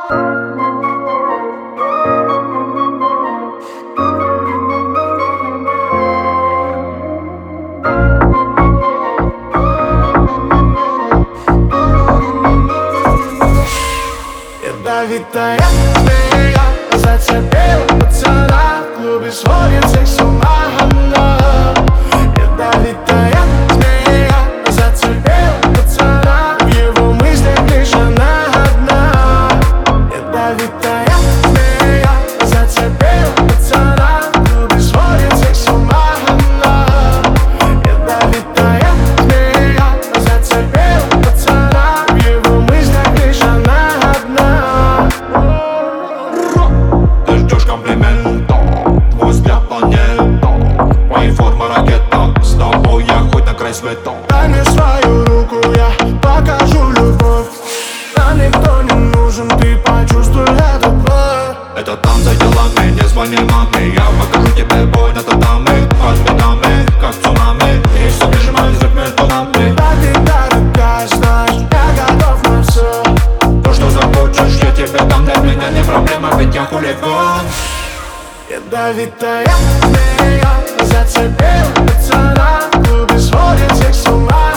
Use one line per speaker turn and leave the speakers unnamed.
Ядовитая змея зацепила пацана, в клубе сводит всех с ума она. Ядовитая змея зацепила пацана, в его мыслях лишь она одна. Ядовитая змея зацепила пацана, в клубе сводит всех с ума она. Ядовитая змея зацепила пацана, в его мыслях лишь она одна.
Ты ждешь комплимента, твой взгляд планета, моя форма ракета, с тобой я хоть на край света.
Дай мне свою руку, я покажу любовь. Нам никто не нужен, ты почувствуй этот вновь.
Это там за делами, не звони маме, я покажу тебе бой на татами, под бедами, как цунами, и все прижимаюсь друг между нами.
Да ты дорогая, знаешь, я готов на все.
То, что захочешь, я тебе дам, для меня не проблема, ведь я хулиган.
Ядовитая змея зацепила пацана, в клубе сводит всех с ума.